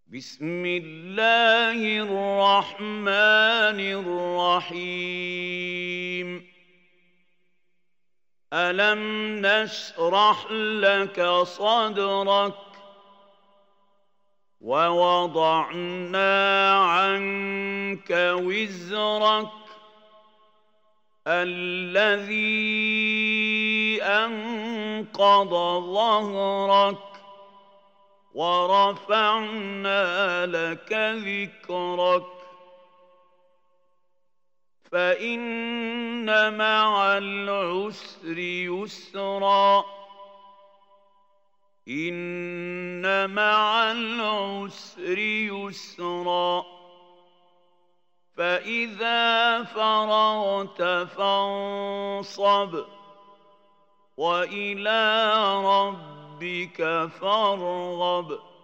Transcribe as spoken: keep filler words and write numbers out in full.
بسم الله الرحمن الرحيم ألم نشرح لك صدرك ووضعنا عنك وزرك الذي أنقض ظهرك ورفعنا لك ذكرك فإن مع العسر يسرا إن مع العسر يسرا فإذا فرغت فانصب وإلى ربك فارغب